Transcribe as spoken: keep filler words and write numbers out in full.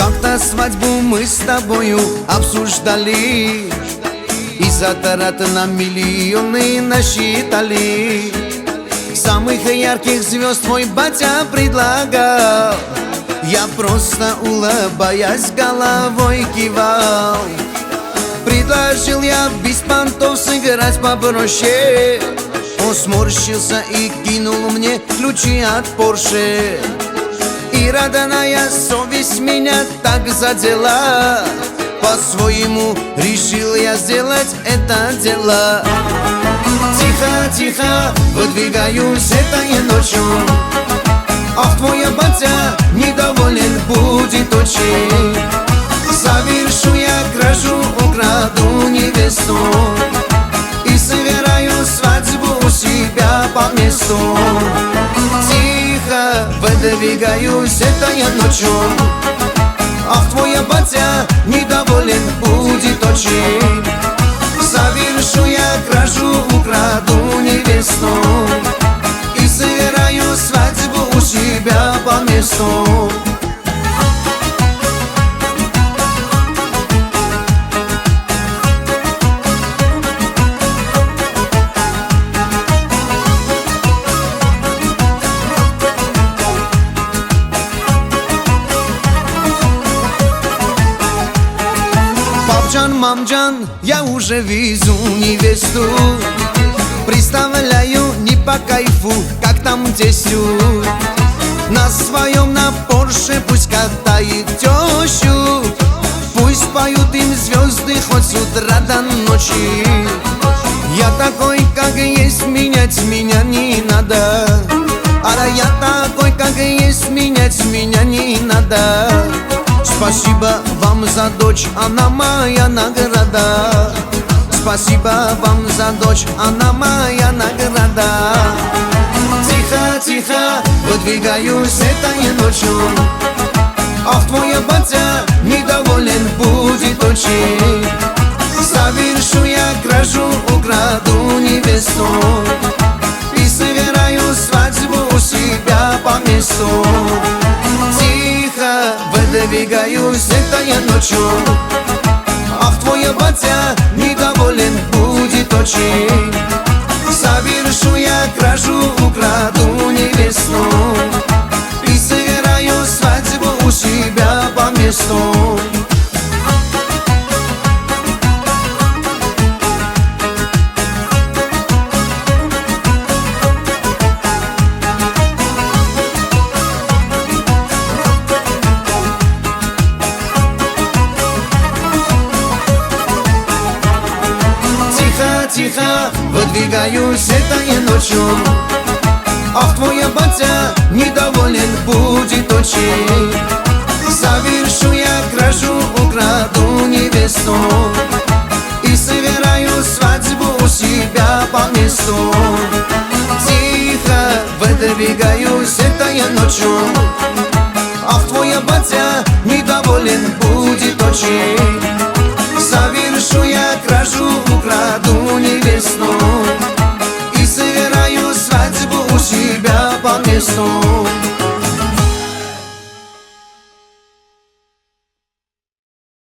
Как-то свадьбу мы с тобою обсуждали, и за тарат на миллионы насчитали. Самых ярких звезд твой батя предлагал, я просто улыбаясь головой кивал. Предложил я без понтов сыграть попроще. Он сморщился и кинул мне ключи от Порше. И родная совесть меня так задела, по-своему решил я сделать это дело. Тихо, тихо, выдвигаюсь этой ночью. Ах, твой батя недоволен будет очень. Совершу я кражу, украду невесту и сыграю свадьбу у себя по месту. Тихо, выдвигаюсь этой ночью. Ах, твой батя недоволен будет очень. Совершу я кражу, украду невесту и сыграю свадьбу у себя по месту. Папджан, мамджан, я уже везу невесту. Представляю не по кайфу, как там тестю. На своем на Порше пусть катает тещу. Пусть поют им звезды хоть с утра до ночи. Я такой, как есть, менять меня не надо. Ара, я такой, как есть, менять меня не надо. Спасибо вам за дочь, она моя награда. Спасибо вам за дочь, она моя награда. Тихо, тихо, выдвигаюсь этой ночью. Ах, твой батя недоволен будет очень. Совершу я кражу, украду невесту и сыграю свадьбу у себя по месту. Тихо, выдвигаюсь этой ночью. Ах, твой батя недоволен будет очень. Совершу я кражу, украду невесту и сыграю свадьбу у себя по месту. Тихо, выдвигаюсь этой ночью. Ах, твой батя недоволен будет очень. Совершу я кражу, украду невесту и сыграю свадьбу у себя по месту. Тихо, выдвигаюсь этой ночью. Ах, твой батя недоволен будет очень. Совершу я кражу, украду невесту и сыграю свадьбу у себя по месту.